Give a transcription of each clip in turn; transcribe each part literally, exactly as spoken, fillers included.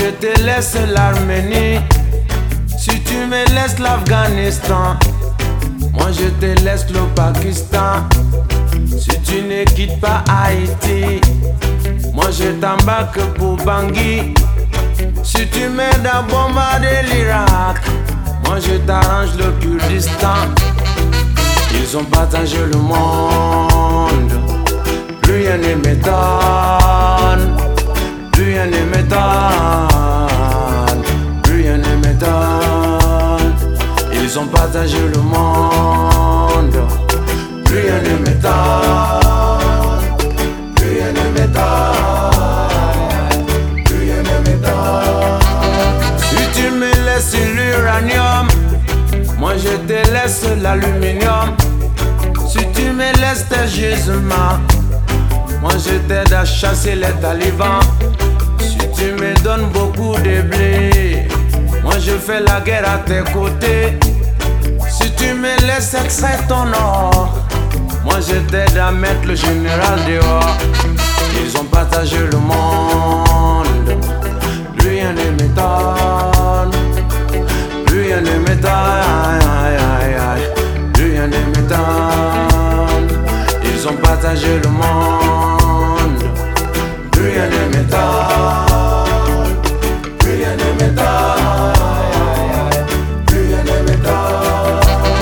je te laisse l'Arménie. Si tu me laisses l'Afghanistan, moi je te laisse le Pakistan. Si tu ne quittes pas Haïti, moi je t'embarque pour Bangui. Si tu m'aides à bombarder l'Irak, moi je t'arrange le Kurdistan. Ils ont partagé le monde, plus rien ne m'étonne, plus rien ne m'étonne, plus rien ne m'étonne. Ils ont partagé le monde, plus rien ne m'étonne, plus rien ne m'étonne, plus rien ne m'étonne. Si tu me laisses l'uranium, moi je te laisse l'aluminium. Si tu me laisses tes gisements, moi je t'aide à chasser les talibans. Si tu me donnes beaucoup de blé, moi je fais la guerre à tes côtés. Si tu me laisses extraire ton or, moi je t'aide à mettre le général dehors. Ils ont partagé le monde, plus rien ne m'étonne, plus rien ne m'étonne, plus rien ne m'étonne. Ils ont partagé le monde, plus rien ne m'étonne, plus rien ne m'étonne, plus rien ne m'étonne.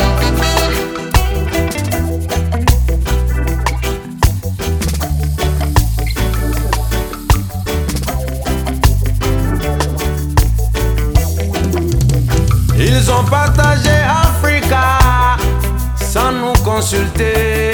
Ils ont partagé Africa sans nous consulter.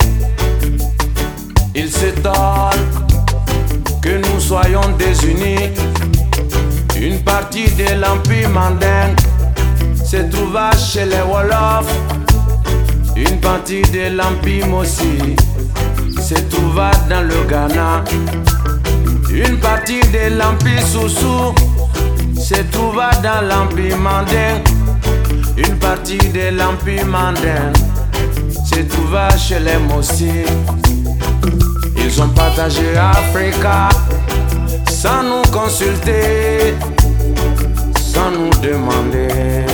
Ils s'étonnent que nous soyons désunis. Une partie de l'Empire mandingue se trouva chez les Wolofs. Une partie de l'Empire Mossi se trouva dans le Ghana. Une partie de l'Empire Soussou se trouva dans l'Empire mandingue. Une partie de l'Empire mandingue se trouva chez les Mossi. Ils ont partagé Africa sans nous consulter, sans nous demander.